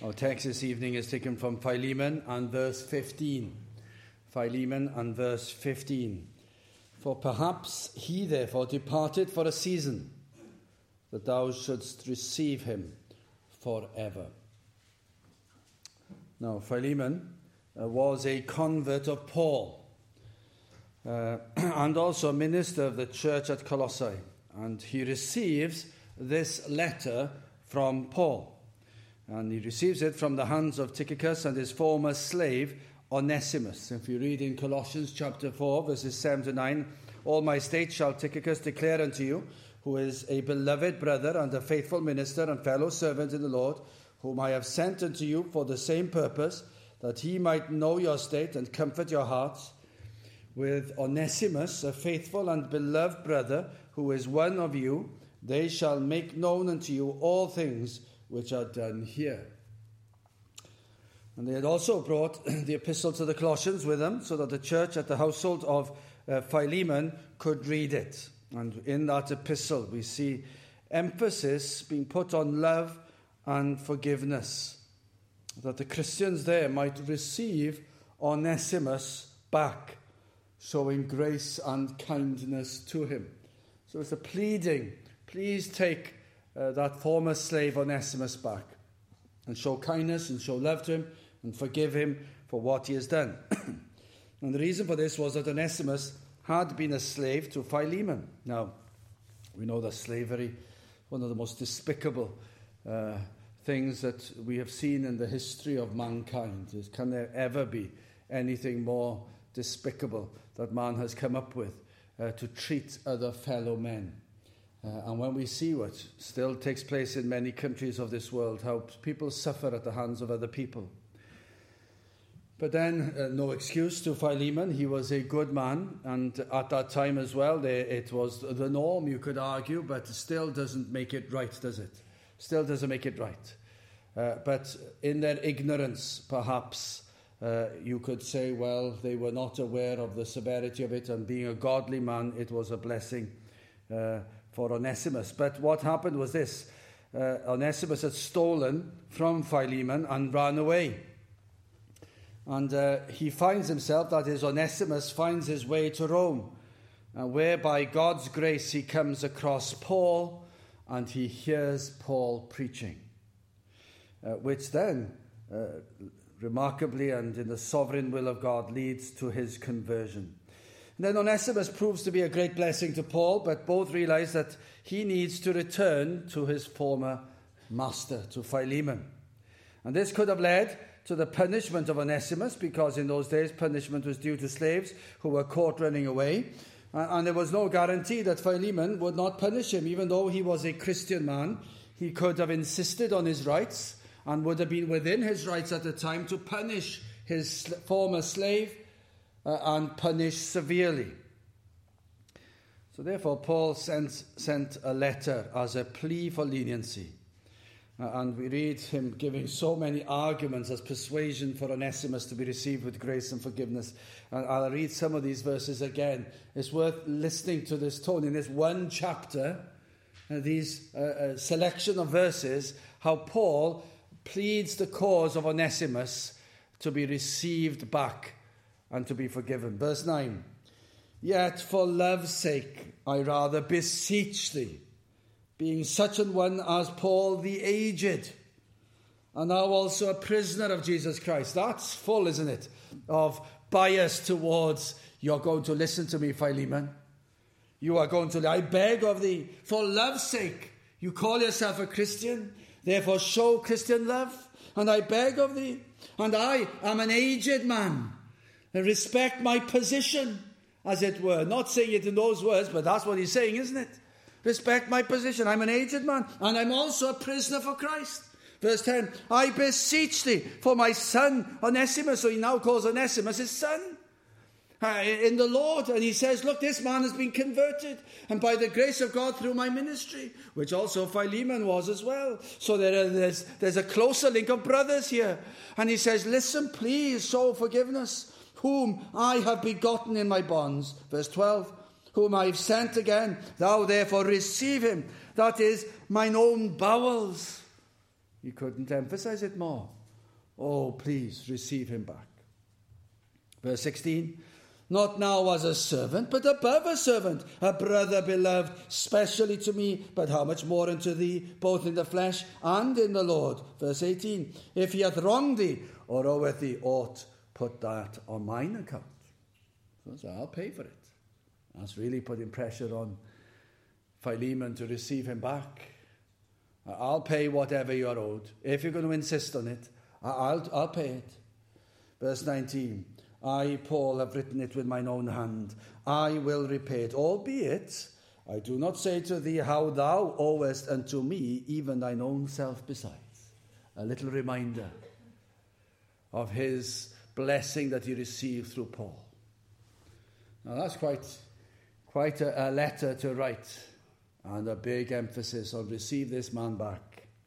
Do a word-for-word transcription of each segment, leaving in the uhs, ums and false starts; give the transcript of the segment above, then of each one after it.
Our text this evening is taken from Philemon and verse fifteen. Philemon and verse fifteen. For perhaps he therefore departed for a season, that thou shouldst receive him forever. Now, Philemon uh, was a convert of Paul, uh, and also a minister of the church at Colossae. And he receives this letter from Paul. And he receives it from the hands of Tychicus and his former slave, Onesimus. If you read in Colossians chapter four, verses seven to nine, all my state shall Tychicus declare unto you, who is a beloved brother and a faithful minister and fellow servant in the Lord, whom I have sent unto you for the same purpose, that he might know your state and comfort your hearts. With Onesimus, a faithful and beloved brother, who is one of you, they shall make known unto you all things which are done here. And they had also brought the epistle to the Colossians with them, so that the church at the household of uh, Philemon could read it. And in that epistle we see emphasis being put on love and forgiveness, that the Christians there might receive Onesimus back, showing grace and kindness to him. So it's a pleading, please take uh, that former slave Onesimus back, and show kindness and show love to him and forgive him for what he has done. And the reason for this was that Onesimus had been a slave to Philemon. Now, we know that slavery, one of the most despicable uh, things that we have seen in the history of mankind. Is, can there ever be anything more despicable that man has come up with uh, to treat other fellow men? Uh, and when we see what still takes place in many countries of this world, how people suffer at the hands of other people. But then, uh, no excuse to Philemon. He was a good man, and at that time as well, they, it was the norm, you could argue, but it still doesn't make it right, does it? Still doesn't make it right. Uh, but in their ignorance, perhaps, uh, you could say, well, they were not aware of the severity of it, and being a godly man, it was a blessing uh, for Onesimus. But what happened was this. Uh, Onesimus had stolen from Philemon and ran away. And uh, he finds himself, that is, Onesimus finds his way to Rome, uh, where by God's grace he comes across Paul, and he hears Paul preaching, uh, which then, uh, remarkably and in the sovereign will of God, leads to his conversion. And then Onesimus proves to be a great blessing to Paul, but both realize that he needs to return to his former master, to Philemon. And this could have led to the punishment of Onesimus, because in those days punishment was due to slaves who were caught running away. And there was no guarantee that Philemon would not punish him. Even though he was a Christian man, he could have insisted on his rights and would have been within his rights at the time to punish his former slave uh, and punish severely. So therefore, Paul sent, sent a letter as a plea for leniency. Uh, and we read him giving so many arguments as persuasion for Onesimus to be received with grace and forgiveness. And I'll read some of these verses again. It's worth listening to this tone in this one chapter, uh, these uh, uh, selection of verses, how Paul pleads the cause of Onesimus to be received back and to be forgiven. Verse nine, yet for love's sake I rather beseech thee, being such an one as Paul the aged, and now also a prisoner of Jesus Christ. That's full, isn't it, of bias towards, you're going to listen to me, Philemon. You are going to, I beg of thee, for love's sake, you call yourself a Christian, therefore show Christian love. And I beg of thee, and I am an aged man, and respect my position, as it were. Not saying it in those words, but that's what he's saying, isn't it? Respect my position. I'm an aged man, and I'm also a prisoner for Christ. Verse ten, I beseech thee for my son Onesimus. So he now calls Onesimus his son uh, in the Lord. And he says, look, this man has been converted, and by the grace of God through my ministry, which also Philemon was as well. So there are, there's, there's a closer link of brothers here. And he says, listen, please show forgiveness, whom I have begotten in my bonds. Verse twelve, whom I have sent again, thou therefore receive him, that is, mine own bowels. He couldn't emphasize it more. Oh, please receive him back. Verse sixteen, not now as a servant, but above a servant, a brother beloved, specially to me, but how much more unto thee, both in the flesh and in the Lord. Verse eighteen, if he hath wronged thee, or oweth thee aught, put that on mine account. So I'll pay for it. That's really putting pressure on Philemon to receive him back. I'll pay whatever you're owed. If you're going to insist on it, I'll, I'll pay it. Verse nineteen, I, Paul, have written it with mine own hand. I will repay it, albeit I do not say to thee how thou owest unto me even thine own self besides. A little reminder of his blessing that he received through Paul. Now that's quite, quite a, a letter to write, and a big emphasis on receive this man back.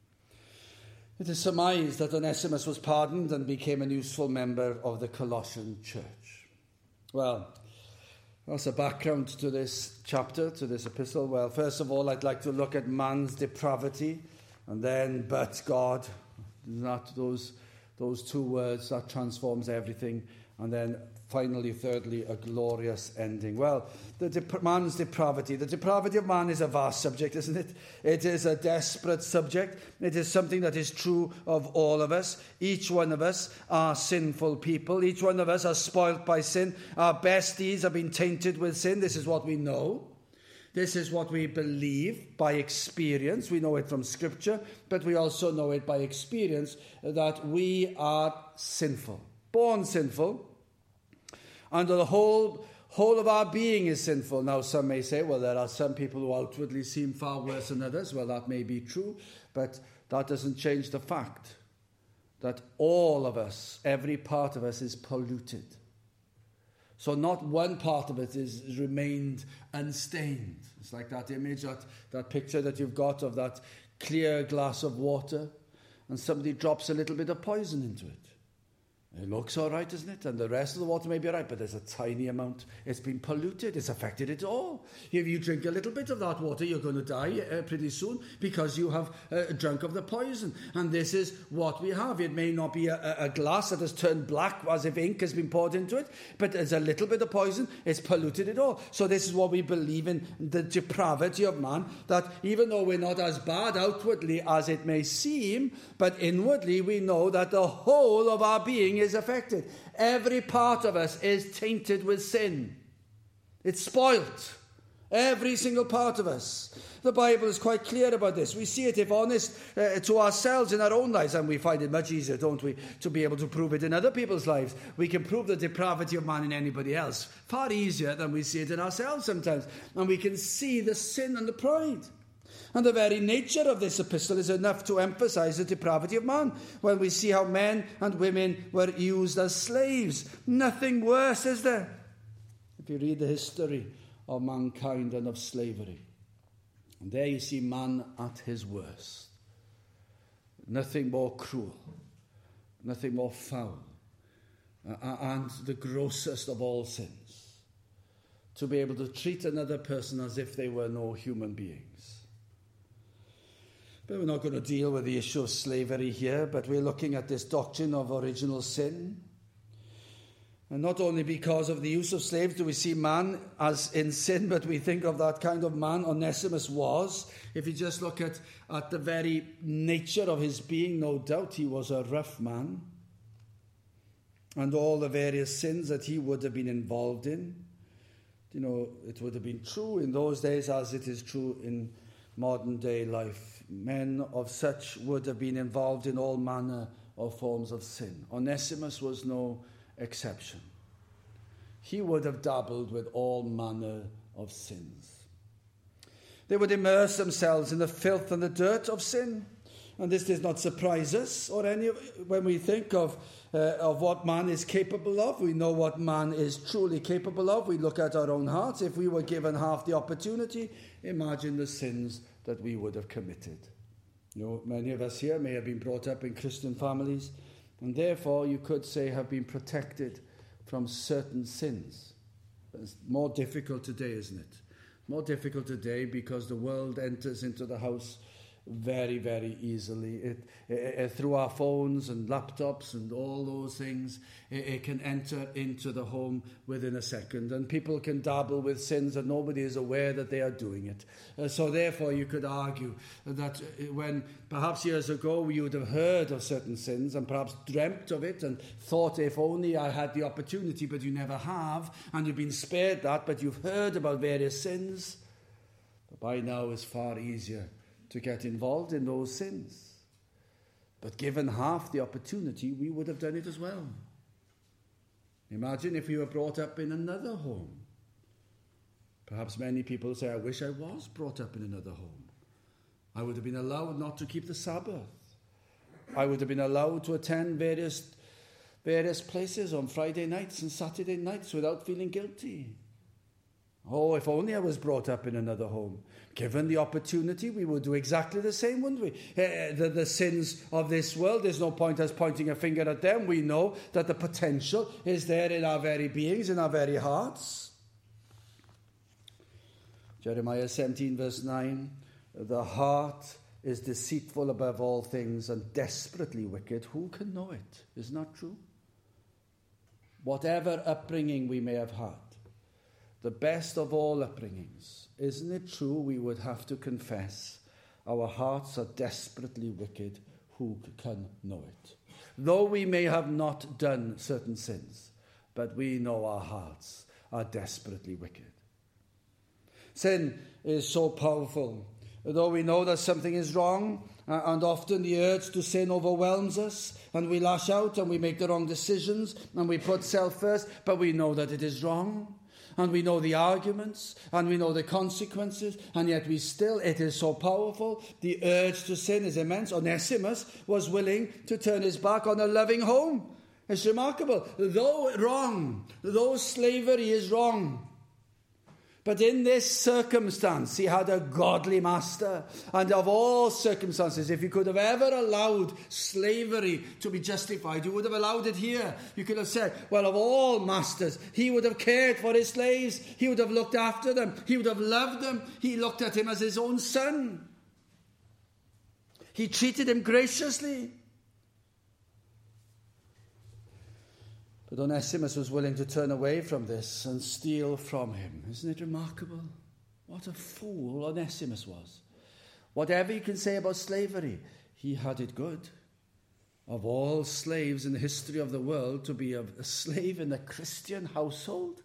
It is surmised that Onesimus was pardoned and became a useful member of the Colossian church. Well, that's a background to this chapter, to this epistle. Well, first of all, I'd like to look at man's depravity, and then, but God. Not those, those two words that transforms everything. And then finally, thirdly, a glorious ending. Well, the de- man's depravity. The depravity of man is a vast subject, isn't it? It is a desperate subject. It is something that is true of all of us. Each one of us are sinful people. Each one of us are spoilt by sin. Our best deeds have been tainted with sin. This is what we know. This is what we believe by experience. We know it from Scripture, but we also know it by experience that we are sinful. Born sinful, and the whole whole of our being is sinful. Now, some may say, well, there are some people who outwardly seem far worse than others. Well, that may be true, but that doesn't change the fact that all of us, every part of us, is polluted. So not one part of it is remained unstained. It's like that image, that, that picture that you've got of that clear glass of water, and somebody drops a little bit of poison into it. It looks all right, isn't it? And the rest of the water may be all right, but there's a tiny amount. It's been polluted. It's affected it all. If you drink a little bit of that water, you're going to die uh, pretty soon because you have uh, drunk of the poison. And this is what we have. It may not be a, a glass that has turned black as if ink has been poured into it, but there's a little bit of poison. It's polluted it all. So this is what we believe in, the depravity of man, that even though we're not as bad outwardly as it may seem, but inwardly we know that the whole of our being is is affected. Every part of us is tainted with sin. It's spoilt. Every single part of us. The Bible is quite clear about this. We see it, if honest, uh, to ourselves in our own lives, and we find it much easier, don't we, to be able to prove it in other people's lives. We can prove the depravity of man in anybody else far easier than we see it in ourselves sometimes. And we can see the sin and the pride. And the very nature of this epistle is enough to emphasize the depravity of man when we see how men and women were used as slaves. Nothing worse, is there? If you read the history of mankind and of slavery, and there you see man at his worst. Nothing more cruel, nothing more foul, uh, and the grossest of all sins. To be able to treat another person as if they were no human beings. But we're not going to deal with the issue of slavery here, but we're looking at this doctrine of original sin. And not only because of the use of slaves do we see man as in sin, but we think of that kind of man Onesimus was. If you just look at, at the very nature of his being, no doubt he was a rough man. And all the various sins that he would have been involved in. You know, it would have been true in those days as it is true in modern day life. Men of such would have been involved in all manner of forms of sin. Onesimus was no exception. He would have dabbled with all manner of sins. They would immerse themselves in the filth and the dirt of sin. And this does not surprise us or any when we think of uh, of what man is capable of. We know what man is truly capable of. We look at our own hearts. If we were given half the opportunity, imagine the sins that we would have committed. You know, many of us here may have been brought up in Christian families, and therefore you could say have been protected from certain sins. It's more difficult today, isn't it? More difficult today because the world enters into the house very, very easily. It, it, it, through our phones and laptops and all those things, it, it can enter into the home within a second. And people can dabble with sins and nobody is aware that they are doing it. Uh, so therefore you could argue that when perhaps years ago you would have heard of certain sins and perhaps dreamt of it and thought, if only I had the opportunity, but you never have, and you've been spared that, but you've heard about various sins. But by now it's far easier to get involved in those sins. But given half the opportunity, we would have done it as well. Imagine if we were brought up in another home. Perhaps many people say, I wish I was brought up in another home. I would have been allowed not to keep the Sabbath. I would have been allowed to attend various, various places on Friday nights and Saturday nights without feeling guilty. Oh, if only I was brought up in another home. Given the opportunity, we would do exactly the same, wouldn't we? Uh, the, the sins of this world, there's no point us pointing a finger at them. We know that the potential is there in our very beings, in our very hearts. Jeremiah seventeen verse nine, the heart is deceitful above all things and desperately wicked. Who can know it? Isn't that true? Whatever upbringing we may have had, the best of all upbringings, isn't it true we would have to confess our hearts are desperately wicked? Who can know it? Though we may have not done certain sins, but we know our hearts are desperately wicked. Sin is so powerful. Though we know that something is wrong, uh, and often the urge to sin overwhelms us, and we lash out and we make the wrong decisions, and we put self first, but we know that it is wrong. And we know the arguments, and we know the consequences, and yet we still, it is so powerful. The urge to sin is immense. Onesimus was willing to turn his back on a loving home. It's remarkable. Though wrong, though slavery is wrong, but in this circumstance, he had a godly master. And of all circumstances, if you could have ever allowed slavery to be justified, you would have allowed it here. You could have said, well, of all masters, he would have cared for his slaves. He would have looked after them. He would have loved them. He looked at him as his own son. He treated him graciously. But Onesimus was willing to turn away from this and steal from him. Isn't it remarkable? What a fool Onesimus was. Whatever you can say about slavery, he had it good. Of all slaves in the history of the world, to be a, a slave in a Christian household?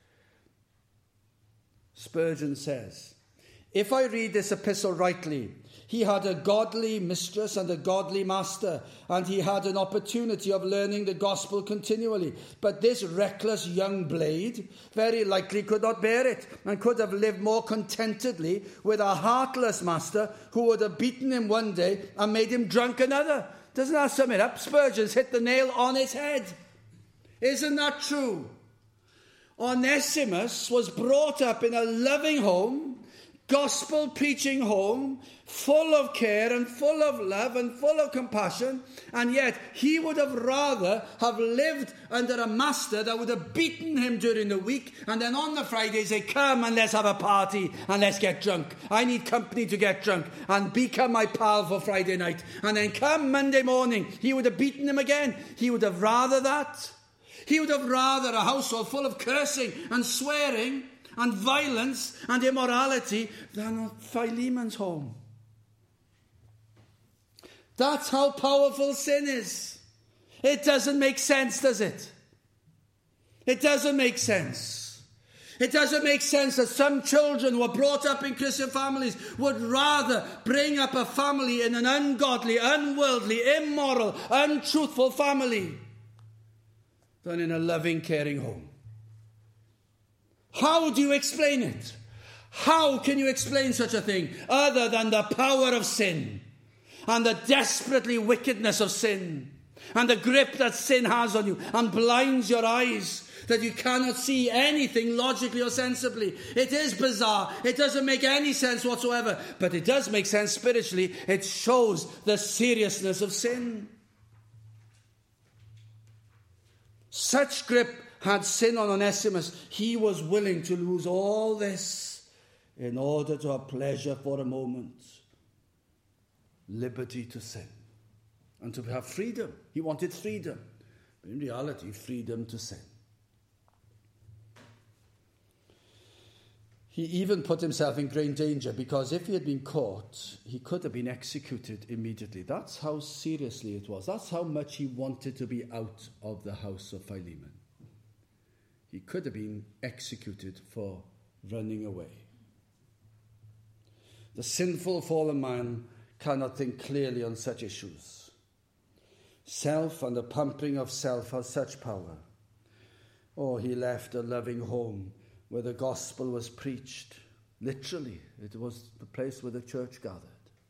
Spurgeon says, if I read this epistle rightly, he had a godly mistress and a godly master, and he had an opportunity of learning the gospel continually. But this reckless young blade very likely could not bear it, and could have lived more contentedly with a heartless master who would have beaten him one day and made him drunk another. Doesn't that sum it up? Spurgeon's hit the nail on its head. Isn't that true? Onesimus was brought up in a loving home, gospel preaching home, full of care and full of love and full of compassion, and yet he would have rather have lived under a master that would have beaten him during the week, and then on the Friday say, come and let's have a party and let's get drunk. I need company to get drunk, and become my pal for Friday night. And then come Monday morning, he would have beaten him again. He would have rather that. He would have rather a household full of cursing and swearing and violence and immorality than Philemon's home. That's how powerful sin is. It doesn't make sense, does it? It doesn't make sense. It doesn't make sense that some children who are brought up in Christian families would rather bring up a family in an ungodly, unworldly, immoral, untruthful family than in a loving, caring home. How do you explain it? How can you explain such a thing other than the power of sin and the desperately wickedness of sin and the grip that sin has on you and blinds your eyes that you cannot see anything logically or sensibly? It is bizarre. It doesn't make any sense whatsoever, but it does make sense spiritually. It shows the seriousness of sin. Such grip had sin on Onesimus. He was willing to lose all this in order to have pleasure for a moment. liberty to sin and to have freedom. He wanted freedom, but in reality, freedom to sin. He even put himself in great danger, because if he had been caught, he could have been executed immediately. That's how seriously it was. That's how much he wanted to be out of the house of Philemon. He could have been executed for running away. The sinful fallen man cannot think clearly on such issues. Self and the pampering of self has such power. Oh, he left a loving home where the gospel was preached. Literally, it was the place where the church gathered,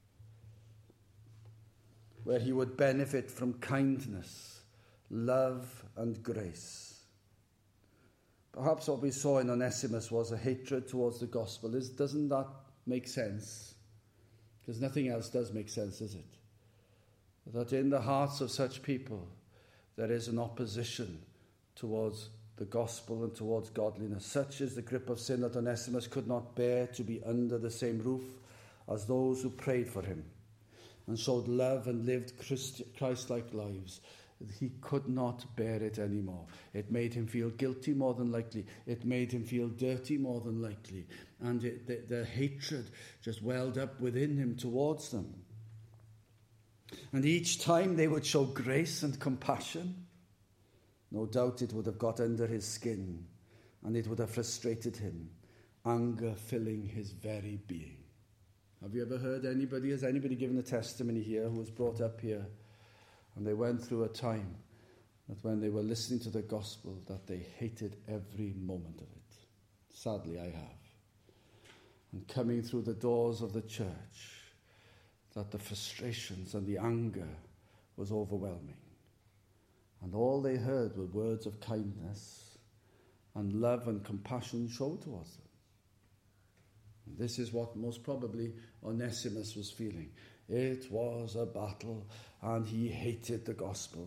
where he would benefit from kindness, love, and grace. Perhaps what we saw in Onesimus was a hatred towards the gospel. Is, doesn't that make sense? Because nothing else does make sense, does it? That in the hearts of such people, there is an opposition towards the gospel and towards godliness. Such is the grip of sin that Onesimus could not bear to be under the same roof as those who prayed for him and showed love and lived Christ-like lives. He could not bear it anymore. It made him feel guilty more than likely. It made him feel dirty more than likely. And it, the, the hatred just welled up within him towards them. And each time they would show grace and compassion, no doubt it would have got under his skin, and it would have frustrated him, anger filling his very being. Have you ever heard anybody, has anybody given a testimony here who was brought up here, and they went through a time that when they were listening to the gospel, that they hated every moment of it? Sadly, I have. And coming through the doors of the church, that the frustrations and the anger was overwhelming. And all they heard were words of kindness and love and compassion shown towards them. And this is what most probably Onesimus was feeling. It was a battle, and he hated the gospel.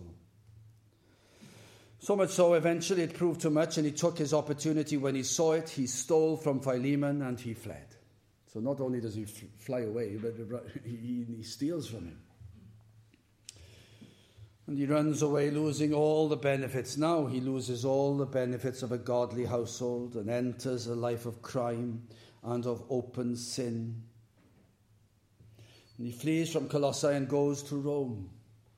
So much so, eventually it proved too much, and he took his opportunity. When he saw it, he stole from Philemon, and he fled. So not only does he f- fly away, but he, he steals from him. And he runs away, losing all the benefits. Now he loses all the benefits of a godly household and enters a life of crime and of open sin. And he flees from Colossae and goes to Rome.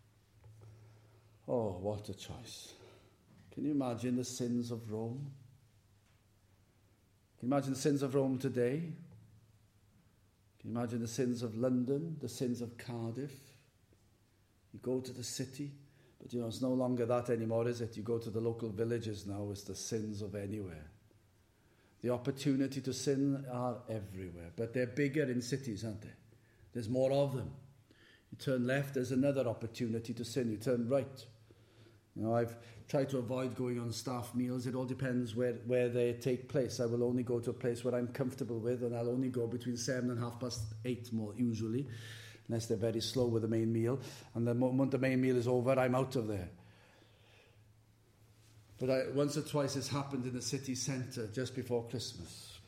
Oh, what a choice. Can you imagine the sins of Rome? Can you imagine the sins of Rome today? Can you imagine the sins of London, the sins of Cardiff? You go to the city, but you know, it's no longer that anymore, is it? You go to the local villages now, it's the sins of anywhere. The opportunity to sin are everywhere, but they're bigger in cities, aren't they? There's more of them. You turn left, there's another opportunity to sin. You turn right. You know, I've tried to avoid going on staff meals. It all depends where, where they take place. I will only go to a place where I'm comfortable with, and I'll only go between seven and half past eight more usually, unless they're very slow with the main meal. And the moment the main meal is over, I'm out of there. But I, once or twice it's happened in the city centre just before Christmas.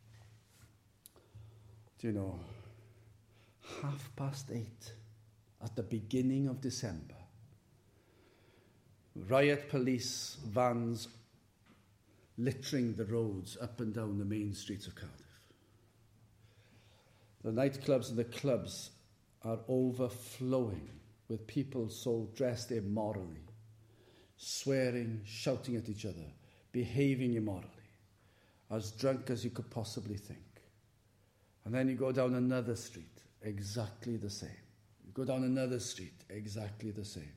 Do you know, half past eight at the beginning of December, riot police vans littering the roads up and down the main streets of Cardiff. The nightclubs and the clubs are overflowing with people so dressed immorally, swearing, shouting at each other, behaving immorally, as drunk as you could possibly think. And then you go down another street, exactly the same. You go down another street, exactly the same.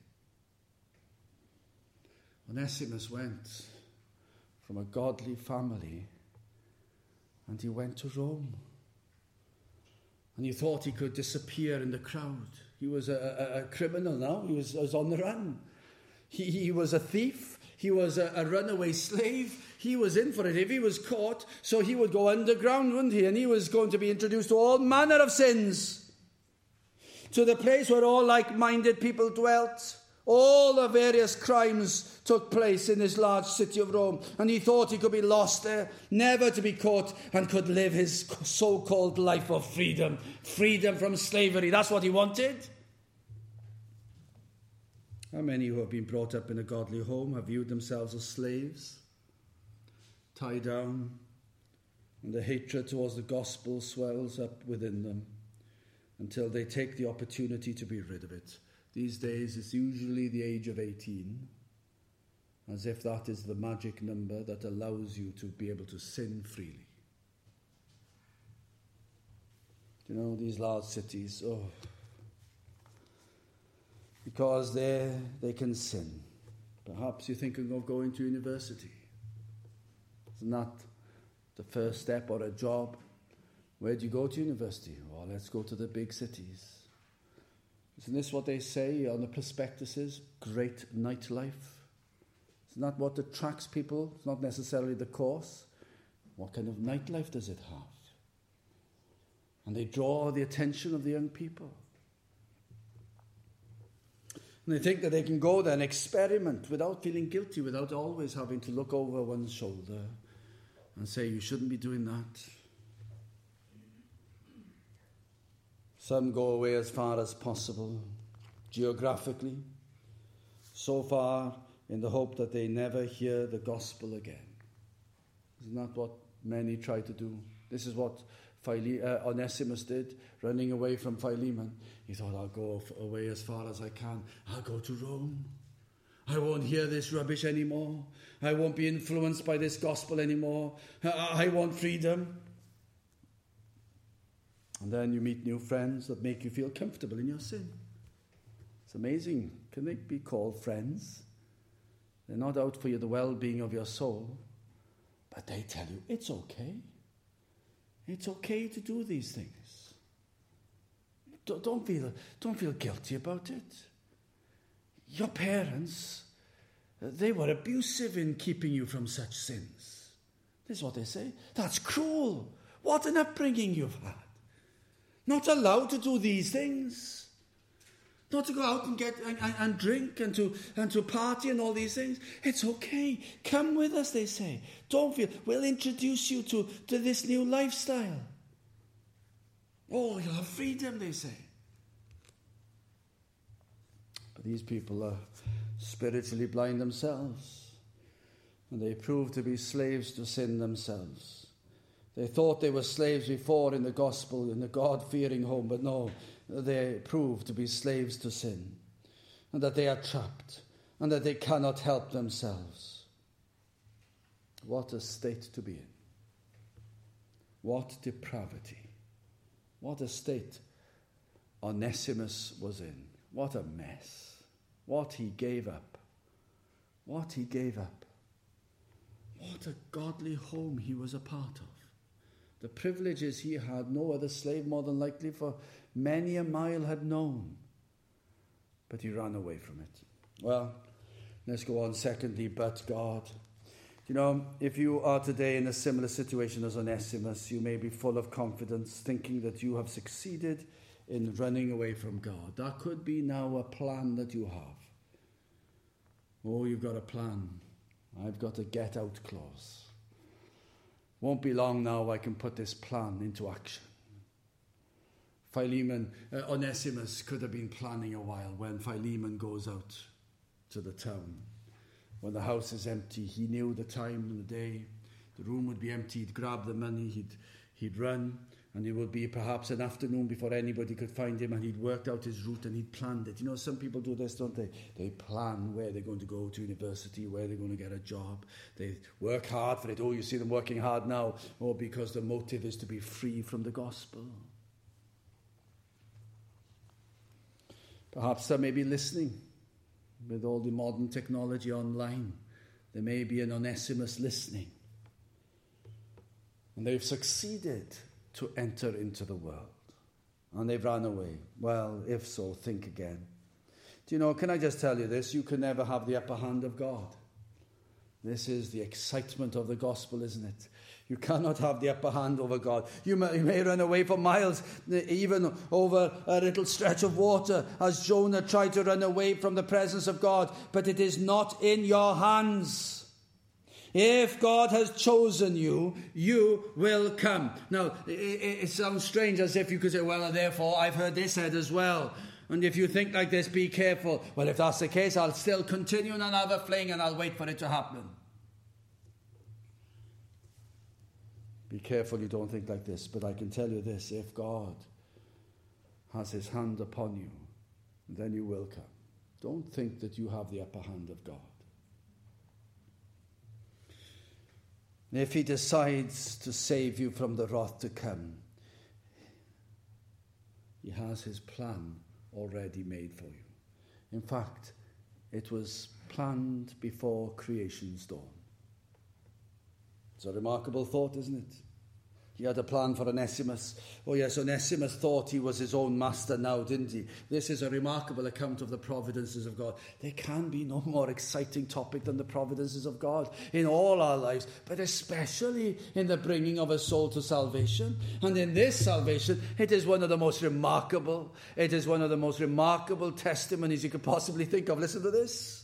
Onesimus went from a godly family, and he went to Rome. And he thought he could disappear in the crowd. He was a, a, a criminal now. He was, was on the run. He, he was a thief. He was a, a runaway slave. He was in for it. If he was caught, so he would go underground, wouldn't he? And he was going to be introduced to all manner of sins, to the place where all like-minded people dwelt. All the various crimes took place in this large city of Rome, and he thought he could be lost there, never to be caught, and could live his so-called life of freedom, freedom from slavery. That's what he wanted. How many who have been brought up in a godly home have viewed themselves as slaves, tied down, and the hatred towards the gospel swells up within them until they take the opportunity to be rid of it. These days it's usually the age of eighteen, as if that is the magic number that allows you to be able to sin freely. You know, these large cities, oh, because there they can sin. Perhaps you're thinking of going to university. Isn't that the first step, or a job? Where do you go to university? Well, let's go to the big cities. Isn't this what they say on the prospectuses? Great nightlife. Isn't that what attracts people? It's not necessarily the course. What kind of nightlife does it have? And they draw the attention of the young people. And they think that they can go there and experiment without feeling guilty, without always having to look over one's shoulder and say, you shouldn't be doing that. Some go away as far as possible, geographically, so far in the hope that they never hear the gospel again. Isn't that what many try to do? This is what Phile- uh, Onesimus did, running away from Philemon. He thought, I'll go away as far as I can. I'll go to Rome. I won't hear this rubbish anymore. I won't be influenced by this gospel anymore. I, I want freedom. And then you meet new friends that make you feel comfortable in your sin. It's amazing. Can they be called friends? They're not out for you, the well-being of your soul, but they tell you it's okay. It's okay to do these things. Don't, don't feel, don't feel guilty about it. Your parents, they were abusive in keeping you from such sins. This is what they say. That's cruel. What an upbringing you've had. Not allowed to do these things. Not to go out and get and, and, and drink and to and to party and all these things. It's okay. Come with us, they say. Don't feel. We'll introduce you to, to this new lifestyle. Oh, you'll have freedom, they say. But these people are spiritually blind themselves. And they prove to be slaves to sin themselves. They thought they were slaves before in the gospel, in the God-fearing home, but no, they prove to be slaves to sin, and that they are trapped, and that they cannot help themselves. What a state to be in. What depravity. What a state Onesimus was in. What a mess. What he gave up. What he gave up. What a godly home he was a part of. The privileges he had, no other slave more than likely for many a mile had known. But he ran away from it. Well, let's go on. Secondly, but God. You know, if you are today in a similar situation as Onesimus, you may be full of confidence, thinking that you have succeeded in running away from God. That could be now a plan that you have. Oh, you've got a plan. I've got a get-out clause. Won't be long now I can put this plan into action. Philemon, uh, Onesimus could have been planning a while when Philemon goes out to the town. When the house is empty, he knew the time and the day. The room would be empty. He'd grab the money, he'd, he'd run, and it would be perhaps an afternoon before anybody could find him, and he'd worked out his route and he'd planned it. You know, some people do this, don't they? They plan where they're going to go to university, where they're going to get a job. They work hard for it. Oh, you see them working hard now. Oh, because the motive is to be free from the gospel. Perhaps some may be listening with all the modern technology online. There may be an Onesimus listening. And they've succeeded to enter into the world. And they've run away. Well, if so, think again. Do you know, can I just tell you this? You can never have the upper hand of God. This is the excitement of the gospel, isn't it? You cannot have the upper hand over God. You may, you may run away for miles, even over a little stretch of water, as Jonah tried to run away from the presence of God, but it is not in your hands. If God has chosen you, you will come. Now, it, it, it sounds strange as if you could say, well, therefore, I've heard this said as well. And if you think like this, be careful. Well, if that's the case, I'll still continue and have a fling and I'll wait for it to happen. Be careful you don't think like this. But I can tell you this, if God has his hand upon you, then you will come. Don't think that you have the upper hand of God. If he decides to save you from the wrath to come, he has his plan already made for you. In fact, it was planned before creation's dawn. It's a remarkable thought, isn't it? He had a plan for Onesimus. Oh yes, Onesimus thought he was his own master now, didn't he? This is a remarkable account of the providences of God. There can be no more exciting topic than the providences of God in all our lives, but especially in the bringing of a soul to salvation. And in this salvation, it is one of the most remarkable, it is one of the most remarkable testimonies you could possibly think of. Listen to this.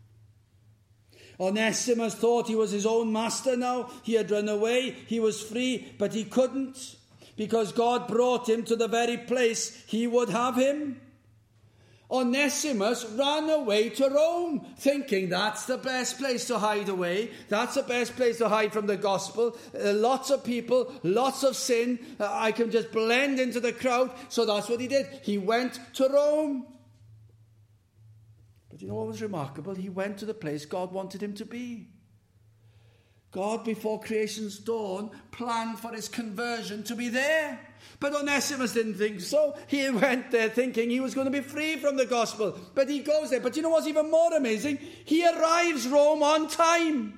Onesimus thought he was his own master now. He had run away. He was free, but he couldn't because God brought him to the very place he would have him. Onesimus ran away to Rome, thinking that's the best place to hide away. That's the best place to hide from the gospel. Uh, lots of people, lots of sin. Uh, I can just blend into the crowd. So that's what he did. He went to Rome. But you know what was remarkable? He went to the place God wanted him to be. God, before creation's dawn, planned for his conversion to be there. But Onesimus didn't think so. He went there thinking he was going to be free from the gospel. But he goes there. But you know what's even more amazing? He arrives Rome on time.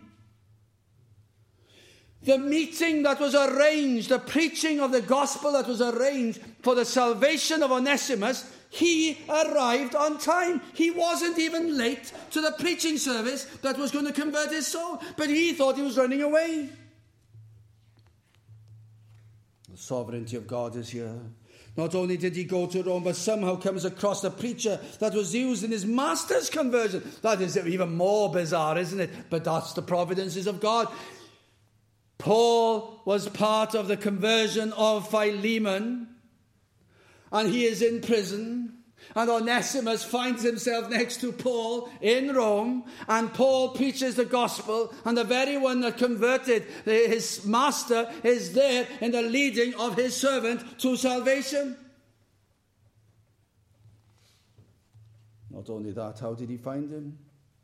The meeting that was arranged, the preaching of the gospel that was arranged for the salvation of Onesimus, he arrived on time. He wasn't even late to the preaching service that was going to convert his soul, but he thought he was running away. The sovereignty of God is here. Not only did he go to Rome, but somehow comes across a preacher that was used in his master's conversion. That is even more bizarre, isn't it? But that's the providences of God. Paul was part of the conversion of Philemon, and he is in prison, and Onesimus finds himself next to Paul in Rome, and Paul preaches the gospel, and the very one that converted his master is there in the leading of his servant to salvation. Not only that, how did he find him?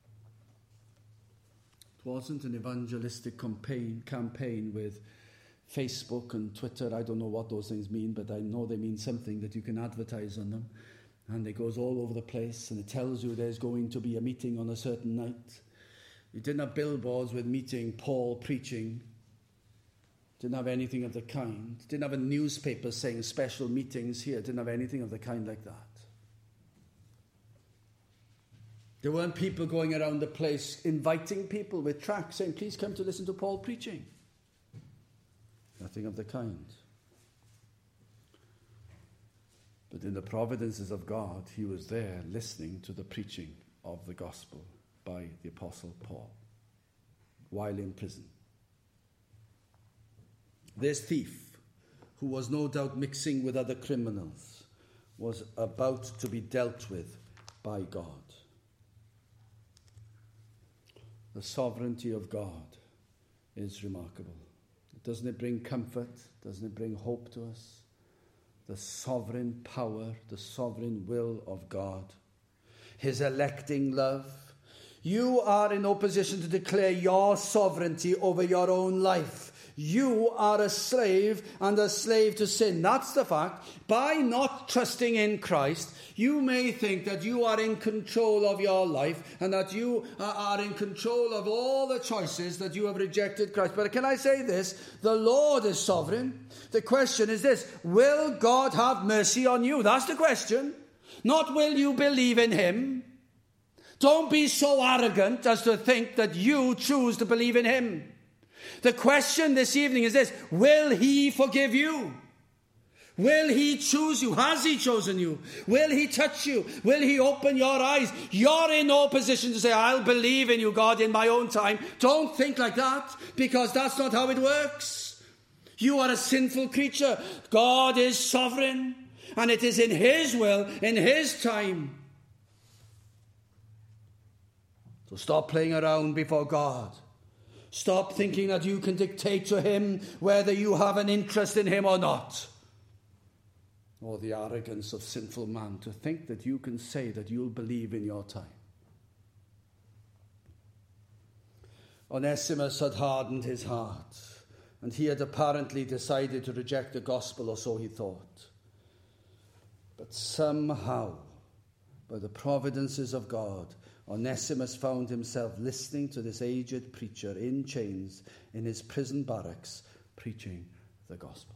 It wasn't an evangelistic campaign, campaign with Facebook and Twitter. I don't know what those things mean, but I know they mean something that you can advertise on them. And it goes all over the place, and it tells you there's going to be a meeting on a certain night. You didn't have billboards with meeting Paul preaching. Didn't have anything of the kind. Didn't have a newspaper saying special meetings here. Didn't have anything of the kind like that. There weren't people going around the place inviting people with tracts saying, please come to listen to Paul preaching. Nothing of the kind. But in the providences of God, he was there listening to the preaching of the gospel by the Apostle Paul while in prison. This thief, who was no doubt mixing with other criminals, was about to be dealt with by God. The sovereignty of God is remarkable. Doesn't it bring comfort? Doesn't it bring hope to us? The sovereign power, the sovereign will of God. His electing love. You are in no position to declare your sovereignty over your own life. You are a slave and a slave to sin. That's the fact. By not trusting in Christ, you may think that you are in control of your life and that you are in control of all the choices that you have rejected Christ. But can I say this? The Lord is sovereign. The question is this: will God have mercy on you? That's the question. Not will you believe in him. Don't be so arrogant as to think that you choose to believe in him. The question this evening is this: will he forgive you? Will he choose you? Has he chosen you? Will he touch you? Will he open your eyes? You're in no position to say, I'll believe in you, God, in my own time. Don't think like that, because that's not how it works. You are a sinful creature. God is sovereign. And it is in his will, in his time. So stop playing around before God. Stop thinking that you can dictate to him whether you have an interest in him or not. Or the arrogance of sinful man to think that you can say that you'll believe in your time. Onesimus had hardened his heart, and he had apparently decided to reject the gospel, or so he thought. But somehow, by the providences of God, Onesimus found himself listening to this aged preacher in chains in his prison barracks, preaching the gospel.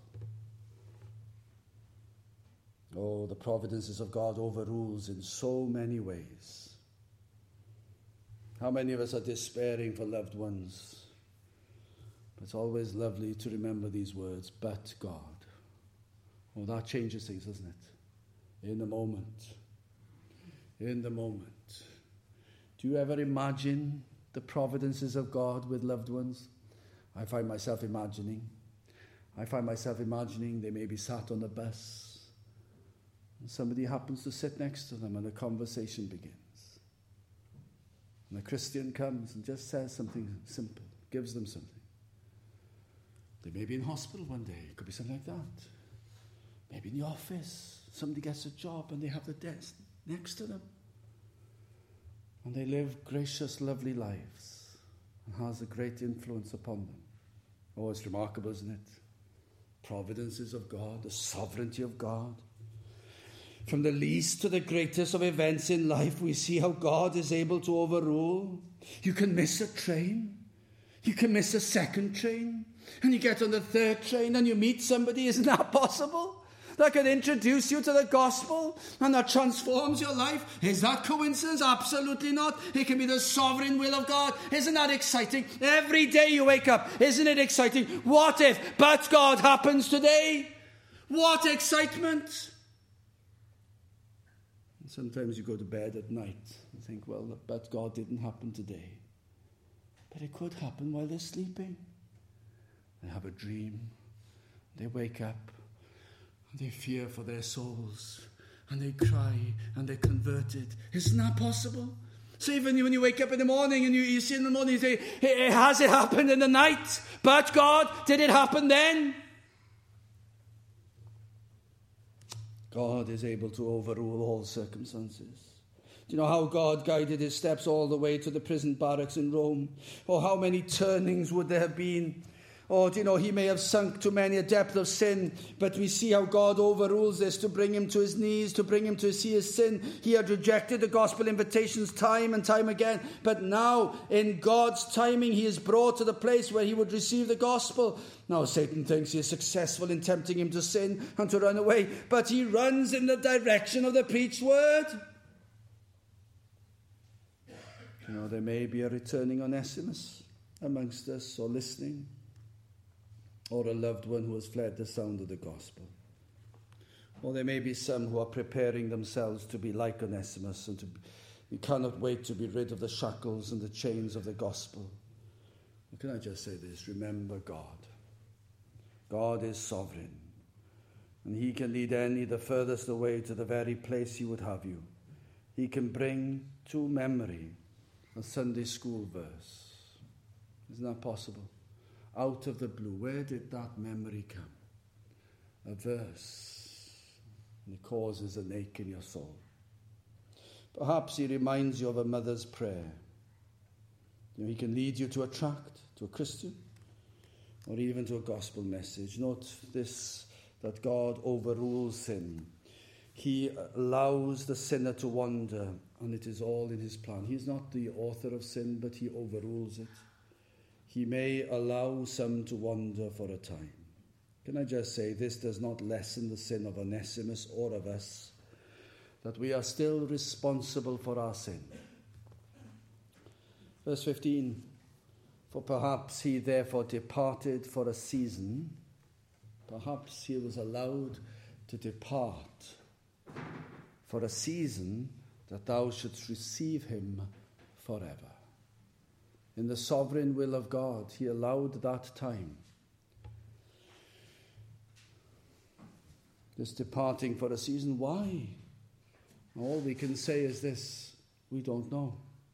Oh, the providences of God overrules in so many ways. How many of us are despairing for loved ones? It's always lovely to remember these words, but God. Oh, that changes things, doesn't it? In the moment. In the moment. Do you ever imagine the providences of God with loved ones? I find myself imagining. I find myself imagining they may be sat on a bus and somebody happens to sit next to them and a conversation begins. And a Christian comes and just says something simple, gives them something. They may be in hospital one day. It could be something like that. Maybe in the office. Somebody gets a job and they have the desk next to them. And they live gracious, lovely lives. And has a great influence upon them. Oh, it's remarkable, isn't it? Providences of God, the sovereignty of God. From the least to the greatest of events in life, we see how God is able to overrule. You can miss a train. You can miss a second train. And you get on the third train and you meet somebody. Isn't that possible? That can introduce you to the gospel and that transforms your life. Is that coincidence? Absolutely not. It can be the sovereign will of God. Isn't that exciting? Every day you wake up, isn't it exciting? What if but God happens today? What excitement! And sometimes you go to bed at night and think, well, but God didn't happen today. But it could happen while they're sleeping. They have a dream. They wake up. They fear for their souls, and they cry, and they're converted. Isn't that possible? So even when you wake up in the morning, and you, you see in the morning, you say, hey, has it happened in the night? But God, did it happen then? God is able to overrule all circumstances. Do you know how God guided his steps all the way to the prison barracks in Rome? Or how many turnings would there have been? Or, do you know, he may have sunk to many a depth of sin, but we see how God overrules this to bring him to his knees, to bring him to see his sin. He had rejected the gospel invitations time and time again, but now, in God's timing, he is brought to the place where he would receive the gospel. Now, Satan thinks he is successful in tempting him to sin and to run away, but he runs in the direction of the preached word. You know, there may be a returning Onesimus amongst us or listening, or a loved one who has fled the sound of the gospel. Or there may be some who are preparing themselves to be like Onesimus and to be, we cannot wait to be rid of the shackles and the chains of the gospel. Well, can I just say this? Remember God. God is sovereign, and he can lead any the furthest away to the very place he would have you. He can bring to memory a Sunday school verse. Isn't that possible? Out of the blue, where did that memory come? A verse, and it causes an ache in your soul. Perhaps he reminds you of a mother's prayer. You know, he can lead you to a tract, to a Christian, or even to a gospel message. Note this, that God overrules sin. He allows the sinner to wander, and it is all in his plan. He is not the author of sin, but he overrules it. He may allow some to wander for a time. Can I just say, this does not lessen the sin of Onesimus or of us, that we are still responsible for our sin. Verse fifteen, for perhaps he therefore departed for a season. Perhaps he was allowed to depart for a season, that thou shouldst receive him forever. In the sovereign will of God, he allowed that time. this departing for a season. Why? All we can say is this: we don't know.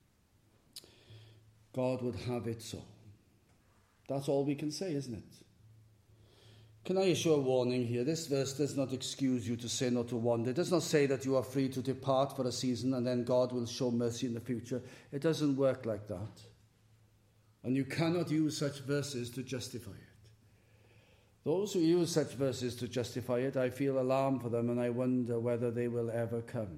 God would have it so. That's all we can say, isn't it? Can I issue a warning here? This verse does not excuse you to sin or to wander. It does not say that you are free to depart for a season and then God will show mercy in the future. It doesn't work like that. And you cannot use such verses to justify it. Those who use such verses to justify it, I feel alarmed for them and I wonder whether they will ever come.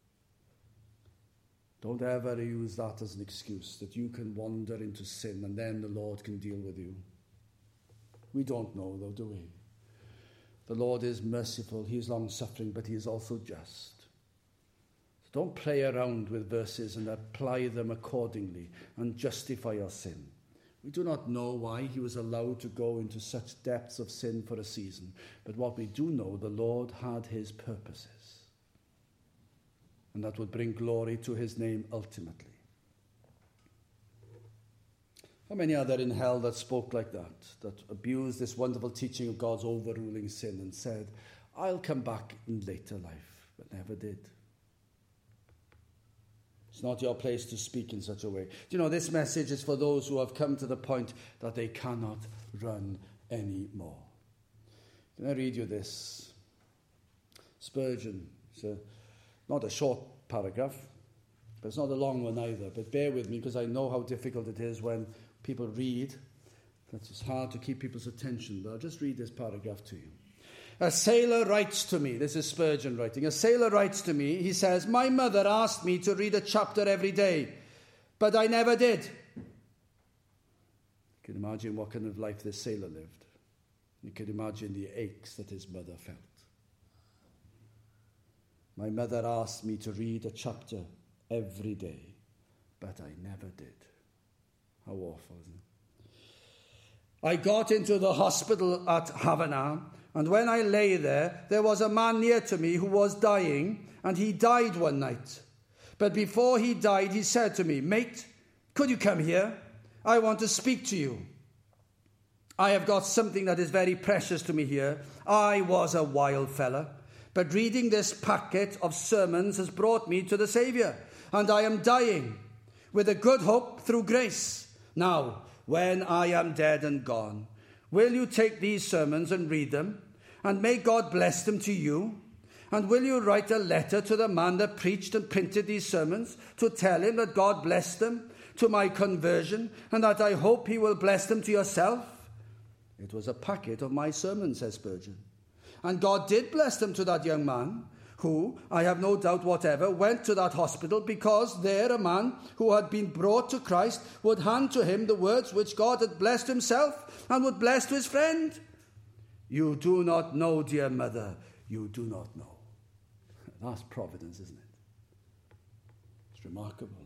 Don't ever use that as an excuse that you can wander into sin and then the Lord can deal with you. We don't know, though, do we? The Lord is merciful, he is long-suffering, but he is also just. So don't play around with verses and apply them accordingly and justify your sin. We do not know why he was allowed to go into such depths of sin for a season, but what we do know, the Lord had his purposes. And that would bring glory to his name ultimately. How many are there in hell that spoke like that, that abused this wonderful teaching of God's overruling sin and said, I'll come back in later life, but never did? It's not your place to speak in such a way. Do you know, this message is for those who have come to the point that they cannot run anymore. Can I read you this? Spurgeon, it's a not a short paragraph, but it's not a long one either. But bear with me because I know how difficult it is when people read. It's hard to keep people's attention. But I'll just read this paragraph to you. A sailor writes to me. This is Spurgeon writing. A sailor writes to me. He says, my mother asked me to read a chapter every day, but I never did. You can imagine what kind of life this sailor lived. You can imagine the aches that his mother felt. My mother asked me to read a chapter every day, but I never did. How awful, isn't it? I got into the hospital at Havana, and when I lay there, there was a man near to me who was dying, and he died one night. But before he died, he said to me, mate, could you come here? I want to speak to you. I have got something that is very precious to me here. I was a wild fella. But reading this packet of sermons has brought me to the Saviour, and I am dying with a good hope through grace. Now, when I am dead and gone, will you take these sermons and read them, and may God bless them to you? And will you write a letter to the man that preached and printed these sermons to tell him that God blessed them to my conversion, and that I hope he will bless them to yourself? It was a packet of my sermons, says Spurgeon. And God did bless them to that young man, who, I have no doubt whatever, went to that hospital because there a man who had been brought to Christ would hand to him the words which God had blessed himself and would bless to his friend. You do not know, dear mother, you do not know. That's providence, isn't it? It's remarkable.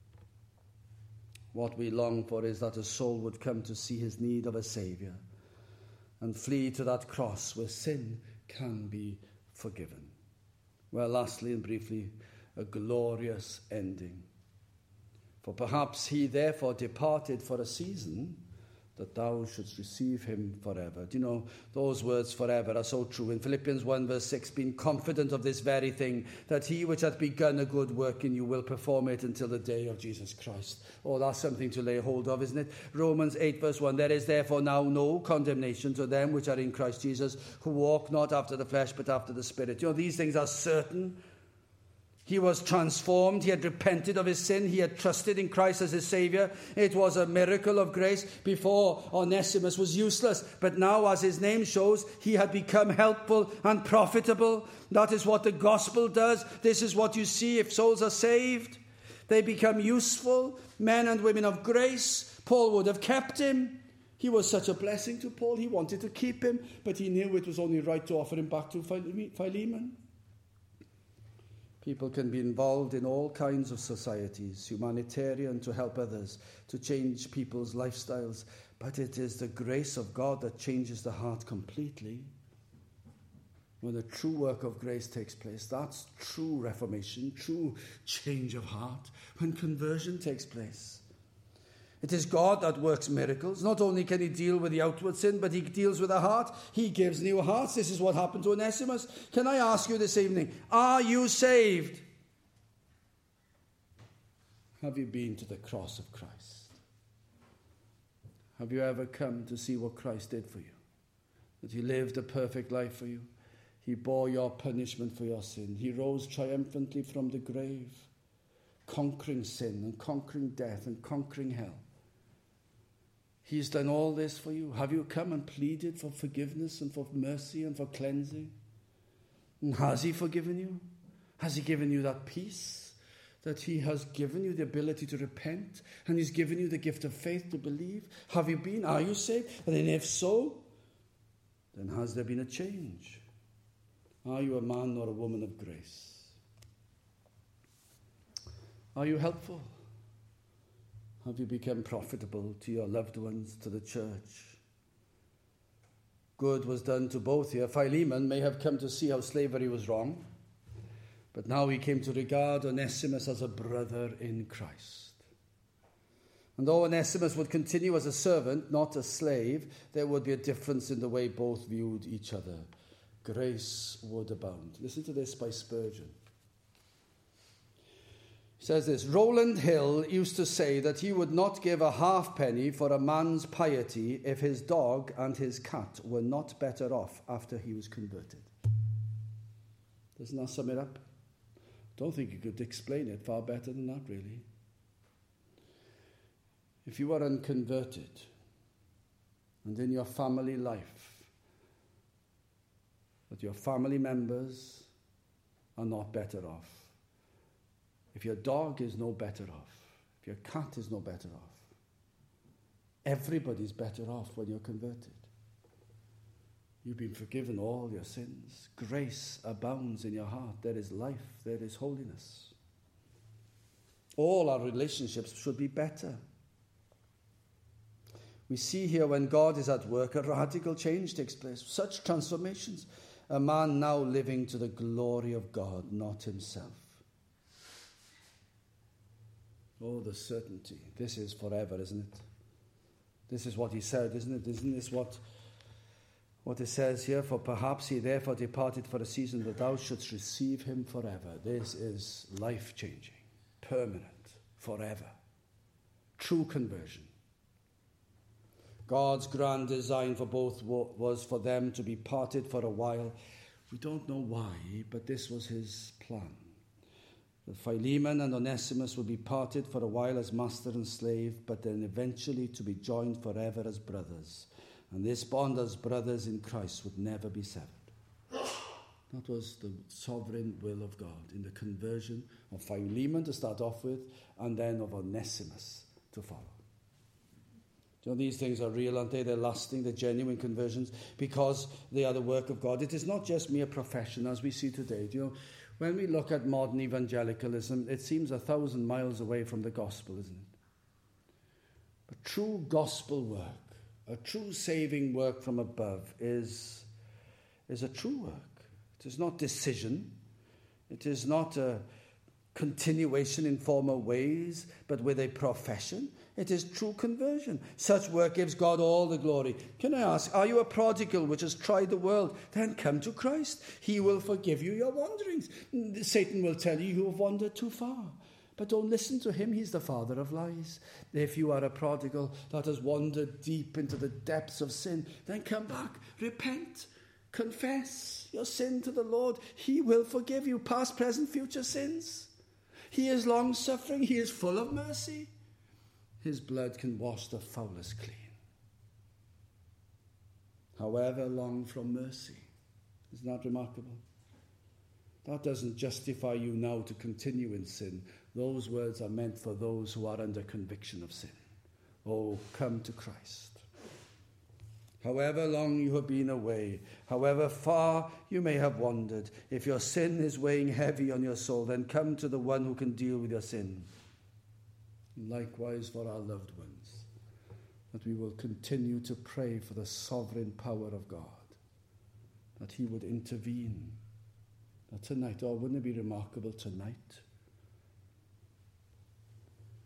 What we long for is that a soul would come to see his need of a Saviour and flee to that cross where sin can be forgiven. Well, lastly and briefly, a glorious ending. For perhaps he therefore departed for a season, that thou shouldst receive him forever. Do you know, those words forever are so true. In Philippians one verse six, being confident of this very thing, that he which hath begun a good work in you will perform it until the day of Jesus Christ. Oh, that's something to lay hold of, isn't it? Romans eight verse one, there is therefore now no condemnation to them which are in Christ Jesus, who walk not after the flesh, but after the Spirit. You know, these things are certain. He was transformed. He had repented of his sin. He had trusted in Christ as his Saviour. It was a miracle of grace. Before, Onesimus was useless. But now, as his name shows, he had become helpful and profitable. That is what the gospel does. This is what you see if souls are saved. They become useful, men and women of grace. Paul would have kept him. He was such a blessing to Paul. He wanted to keep him, but he knew it was only right to offer him back to Philemon. People can be involved in all kinds of societies, humanitarian to help others, to change people's lifestyles. But it is the grace of God that changes the heart completely. When the true work of grace takes place, that's true reformation, true change of heart. When conversion takes place. It is God that works miracles. Not only can he deal with the outward sin, but he deals with the heart. He gives new hearts. This is what happened to Onesimus. Can I ask you this evening, are you saved? Have you been to the cross of Christ? Have you ever come to see what Christ did for you? That he lived a perfect life for you. He bore your punishment for your sin. He rose triumphantly from the grave, conquering sin and conquering death and conquering hell. He's done all this for you. Have you come and pleaded for forgiveness and for mercy and for cleansing? And has he forgiven you? Has he given you that peace? That he has given you the ability to repent, and he's given you the gift of faith to believe? Have you been? Are you saved? And then if so, then has there been a change? Are you a man or a woman of grace? Are you helpful? Have you become profitable to your loved ones, to the church? Good was done to both here. Philemon may have come to see how slavery was wrong, but now he came to regard Onesimus as a brother in Christ. And though Onesimus would continue as a servant, not a slave, there would be a difference in the way both viewed each other. Grace would abound. Listen to this by Spurgeon. He says this: Rowland Hill used to say that he would not give a halfpenny for a man's piety if his dog and his cat were not better off after he was converted. Doesn't that sum it up? Don't think you could explain it far better than that, really. If you are unconverted and in your family life, that your family members are not better off, if your dog is no better off, if your cat is no better off, everybody's better off when you're converted. You've been forgiven all your sins. Grace abounds in your heart. There is life. There is holiness. All our relationships should be better. We see here when God is at work, a radical change takes place. Such transformations. A man now living to the glory of God, not himself. Oh, the certainty. This is forever, isn't it? This is what he said, isn't it? Isn't this what, what it says here? For perhaps he therefore departed for a season, that thou shouldst receive him forever. This is life-changing, permanent, forever. True conversion. God's grand design for both was for them to be parted for a while. We don't know why, but this was his plan. That Philemon and Onesimus would be parted for a while as master and slave, but then eventually to be joined forever as brothers. And this bond as brothers in Christ would never be severed. That was the sovereign will of God in the conversion of Philemon to start off with, and then of Onesimus to follow. You know, these things are real, aren't they? They're lasting, they're genuine conversions, because they are the work of God. It is not just mere profession as we see today. You know, when we look at modern evangelicalism, it seems a thousand miles away from the gospel, isn't it? But true gospel work, a true saving work from above, is, is a true work. It is not decision. It is not a continuation in former ways, but with a profession. It is true conversion. Such work gives God all the glory. Can I ask, are you a prodigal which has tried the world? Then come to Christ. He will forgive you your wanderings. Satan will tell you you have wandered too far. But don't listen to him. He's the father of lies. If you are a prodigal that has wandered deep into the depths of sin, then come back, repent, confess your sin to the Lord. He will forgive you past, present, future sins. He is long-suffering. He is full of mercy. His blood can wash the foulest clean. However long from mercy. Isn't that remarkable? That doesn't justify you now to continue in sin. Those words are meant for those who are under conviction of sin. Oh, come to Christ. However long you have been away, however far you may have wandered, if your sin is weighing heavy on your soul, then come to the one who can deal with your sin. And likewise for our loved ones, that we will continue to pray for the sovereign power of God, that he would intervene. That tonight, oh, wouldn't it be remarkable tonight?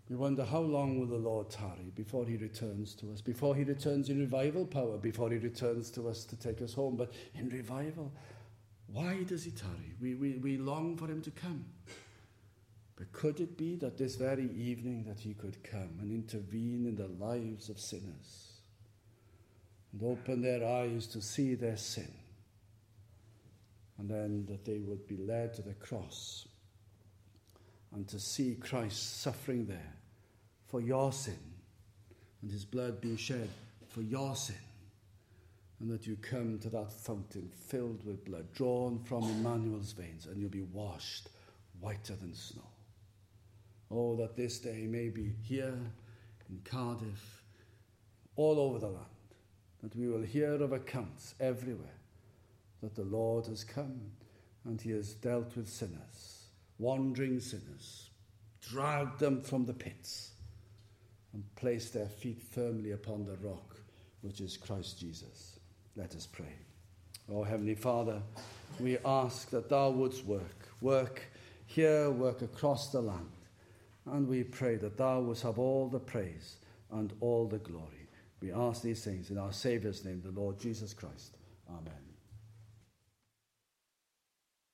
We wonder how long will the Lord tarry before he returns to us, before he returns in revival power, before he returns to us to take us home. But in revival, why does he tarry? We, we, we long for him to come. But could it be that this very evening that he could come and intervene in the lives of sinners and open their eyes to see their sin, and then that they would be led to the cross and to see Christ suffering there for your sin and his blood being shed for your sin, and that you come to that fountain filled with blood drawn from Emmanuel's veins, and you'll be washed whiter than snow. Oh, that this day may be here in Cardiff, all over the land, that we will hear of accounts everywhere that the Lord has come and he has dealt with sinners, wandering sinners, dragged them from the pits and placed their feet firmly upon the rock, which is Christ Jesus. Let us pray. Oh, Heavenly Father, we ask that thou wouldst work, work here, work across the land, and we pray that thou wouldst have all the praise and all the glory. We ask these things in our Saviour's name, the Lord Jesus Christ. Amen.